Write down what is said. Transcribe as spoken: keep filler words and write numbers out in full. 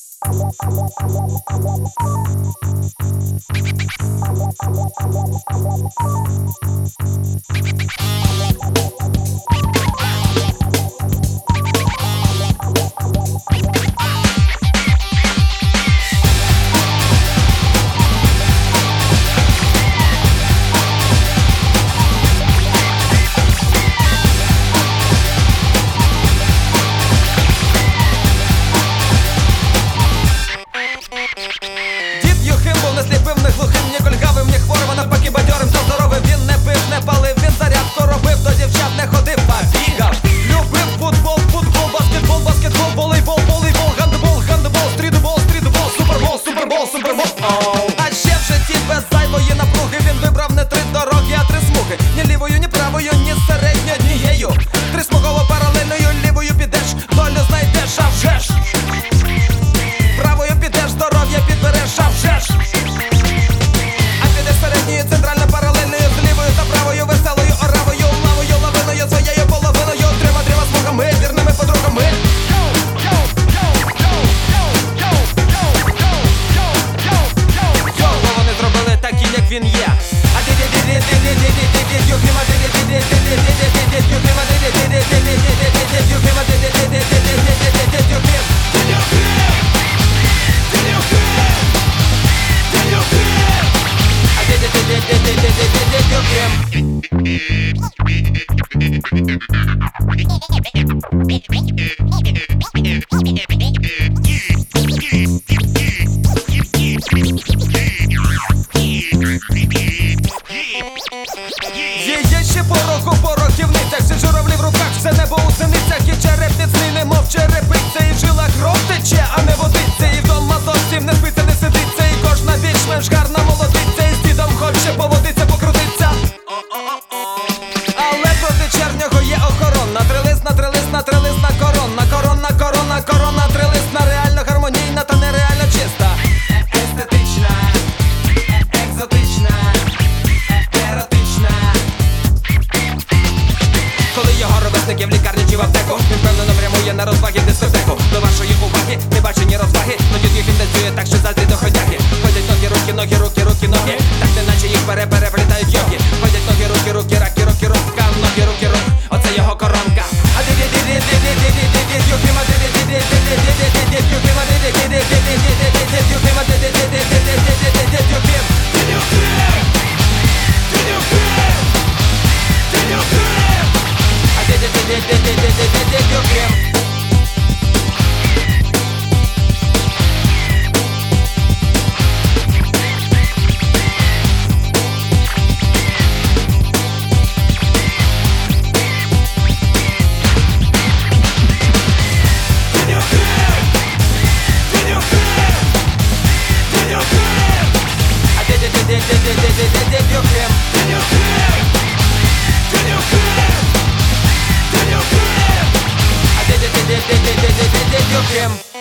А ще в житті без зайвої напруги він вибрав не три дороги, а три смуги. Ні лівою, ні правою, ні середньою однією. Трисмугово паралельною, лівою підеш, долю знайдеш, а вже ж. Правою підеш, здоров'я підбереш, а вже ж. А підеш середньою, центрально паралельною, з лівою та правою, веселою, оравою, лавою, лавиною, своєю половиною, трьома трьома смугами, вірними подругами. Він є. А ти ти ти ти ти ти ти ти ти ти юхима ти ти ти ти ти ти ти ти юхима ти ти ти ти ти ти ти ти юхима ти ти ти ти ти ти ти ти юхим. А ти ти ти ти ти ти ти ти ти юхим. Є ще порох у порохівницях, ще журавлі в руках, все небо у синицях, і череп міцний, немов черепиця, і в жилах кров тече, а не водиться, і вдома зовсім не спиться, не сидиться, і кожна більш-менш гарна молодиця, і з дідом хоче поводиться, покрутиться. Але проти чернього є охорона, трилисна, трилисна, трилисна корона, корона, корона, корона, трилисна, реально гармонійна та нереально чиста. Естетична, екзотична, еротична. Коли його ровесники в лікарні чи в аптеку, він впевнено прямує на розваги в дискотеку. До вашої уваги не бачені розваги, но дід їх він танцює так, що заздрі до ходяги. Ходять ноги, руки, ноги, руки, руки, ноги, так неначе їх пере-переплітають йоги. Ходять ноги, руки, руки, раки, руки, рука, ноги, руки, рук, оце його коронка. А ди ди ди ди ди ди ди ди ди ди юхима ди ди ди ди ди ди ди ди ди юхима ди ди ди ди ди ди ди ди ди юхима ди ди ди ди ди ди ди ди ди юхим. А ди ди ди ди ди ди ди ди ди юхим. Him.